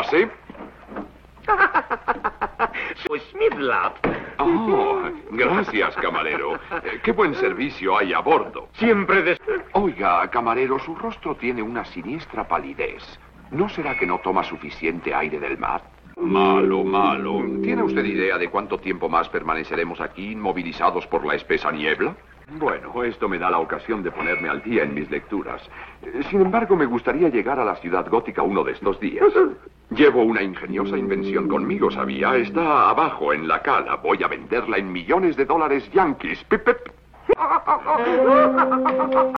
Pase. Smidlap. Oh, gracias, camarero. Qué buen servicio hay a bordo. Siempre Oiga, camarero, su rostro tiene una siniestra palidez. ¿No será que no toma suficiente aire del mar? Malo, malo. ¿Tiene usted idea de cuánto tiempo más permaneceremos aquí inmovilizados por la espesa niebla? Bueno, esto me da la ocasión de ponerme al día en mis lecturas. Sin embargo, me gustaría llegar a la ciudad gótica uno de estos días. Llevo una ingeniosa invención conmigo, ¿sabía? Está abajo en la cala. Voy a venderla en millones de dólares yanquis. Pip, pip.